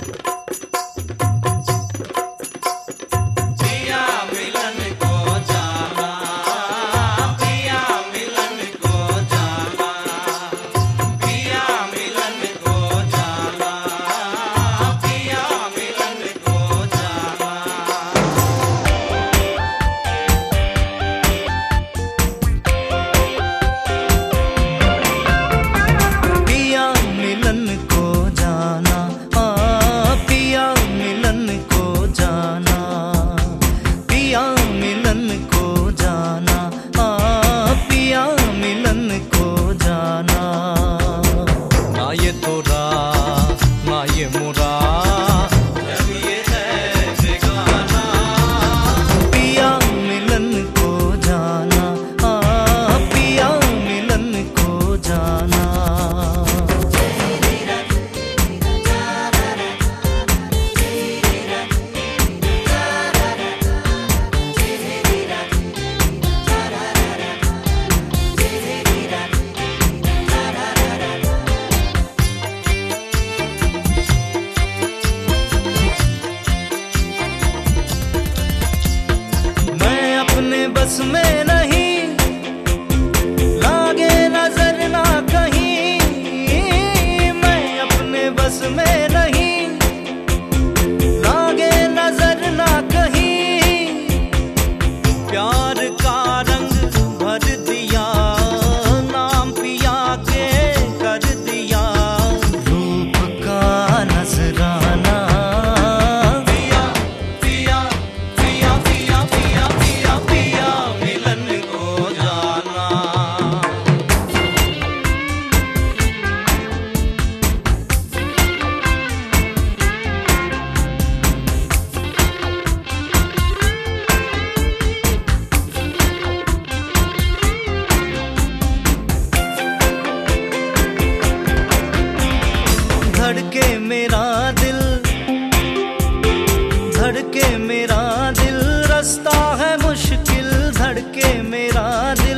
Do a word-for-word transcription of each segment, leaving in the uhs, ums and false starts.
बस में नहीं, लागे नजर ना कहीं, मैं अपने बस में नहीं, लागे नजर ना कहीं, प्यार का रंग भर दिया, नाम पिया के कर दिया, रूप का नजराना धड़के मेरा दिल, धड़के मेरा दिल, रास्ता है मुश्किल, धड़के मेरा दिल,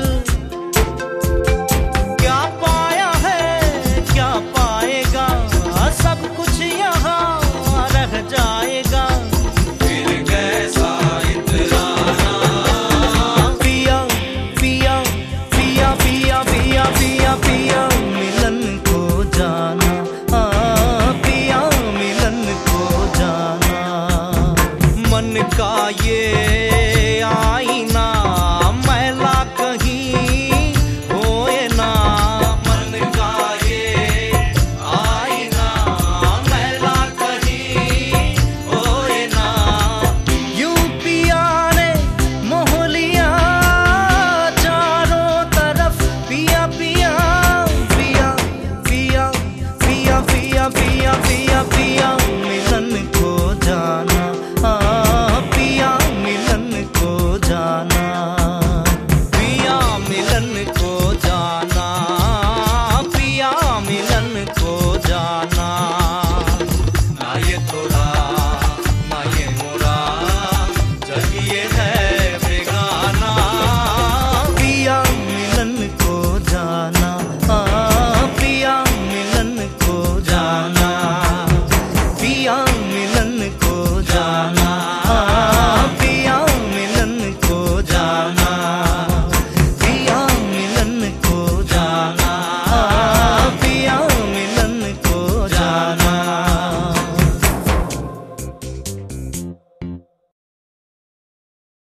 क्या पाया है क्या पाएगा, सब कुछ यहाँ रह जाएगा, फिर कैसा इतराना, पिया पिया पिया पिया पिया पिया पिया मिलन को जाना, मन का ये आईना मैला कहीं होए ना, मन का ये आईना मैला कहीं होए ना, यूं पिया ने मोह लिया चारों तरफ, पिया पिया पिया पिया पिया पिया पिया पिया पिया।